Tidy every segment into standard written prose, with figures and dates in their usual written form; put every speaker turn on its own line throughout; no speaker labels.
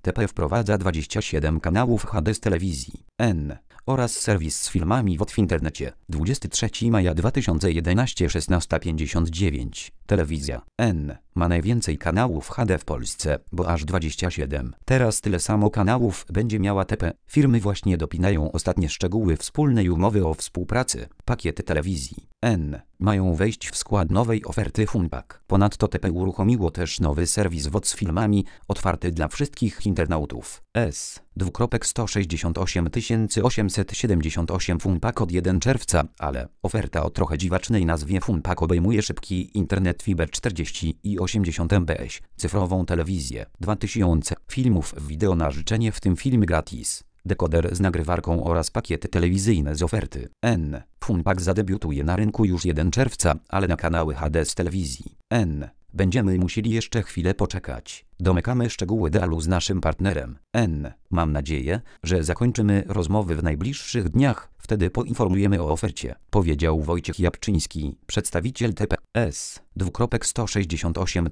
TP wprowadza 27 kanałów HD z telewizji N oraz serwis z filmami WOT w internecie. 23 maja 2011 16:59. Telewizja N ma najwięcej kanałów HD w Polsce, bo aż 27. Teraz tyle samo kanałów będzie miała TP. Firmy właśnie dopinają ostatnie szczegóły wspólnej umowy o współpracy. Pakiety telewizji N mają wejść w skład nowej oferty Funpak. Ponadto TP uruchomiło też nowy serwis WOT z filmami, otwarty dla wszystkich internautów. S:168 878 Funpak od 1 czerwca, ale oferta o trochę dziwacznej nazwie Funpak obejmuje szybki internet fiber 40 i 80 mbps, cyfrową telewizję, 2000 filmów wideo na życzenie, w tym filmy gratis, dekoder z nagrywarką oraz pakiety telewizyjne z oferty N. Funpak zadebiutuje na rynku już 1 czerwca, ale na kanały HD z telewizji N będziemy musieli jeszcze chwilę poczekać. Domykamy szczegóły dealu z naszym partnerem N. Mam nadzieję, że zakończymy rozmowy w najbliższych dniach, wtedy poinformujemy o ofercie, powiedział Wojciech Jabłczyński, przedstawiciel TP. S:168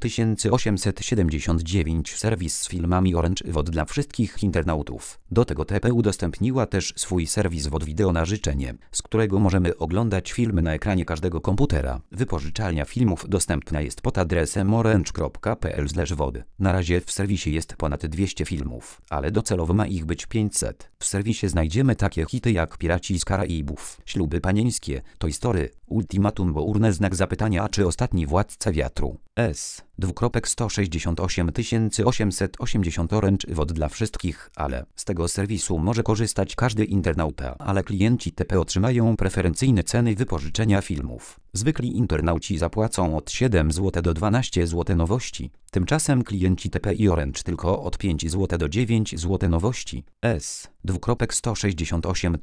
879 serwis z filmami Orange WOT dla wszystkich internautów. Do tego TP udostępniła też swój serwis WOT wideo na życzenie, z którego możemy oglądać filmy na ekranie każdego komputera. Wypożyczalnia filmów dostępna jest pod adresem orange.pl/wod. Na razie w serwisie jest ponad 200 filmów, ale docelowo ma ich być 500. W serwisie znajdziemy takie hity jak Piraci z Karaibów, Śluby panieńskie, Toy Story, Ultimatum Bourne, znak zapytania, a czy Ostatni Władca Wiatru. S:168 880 Orange WOT dla wszystkich, ale z tego serwisu może korzystać każdy internauta, ale klienci TP otrzymają preferencyjne ceny wypożyczenia filmów. Zwykli internauci zapłacą od 7 zł do 12 zł nowości. Tymczasem klienci TP i Orange tylko od 5 zł do 9 zł nowości. S:168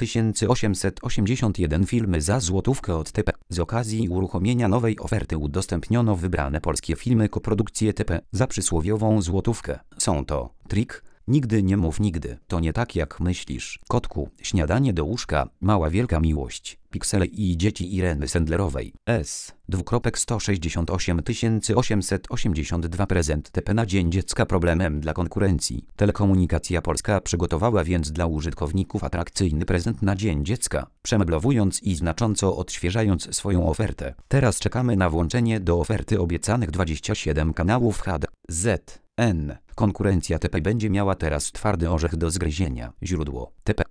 881 filmy za złotówkę od TP. Z okazji uruchomienia nowej oferty udostępniono wybrane polskie filmy koprodukcje TP za przysłowiową złotówkę. Są to Trik, Nigdy nie mów nigdy, to nie tak jak myślisz, Kotku, Śniadanie do łóżka, Mała wielka miłość, Piksele i dzieci Ireny Sendlerowej. S:168 882 prezent TP na Dzień Dziecka problemem dla konkurencji. Telekomunikacja Polska przygotowała więc dla użytkowników atrakcyjny prezent na Dzień Dziecka, przemeblowując i znacząco odświeżając swoją ofertę. Teraz czekamy na włączenie do oferty obiecanych 27 kanałów HD. N. Konkurencja TP będzie miała teraz twardy orzech do zgryzienia. Źródło TP.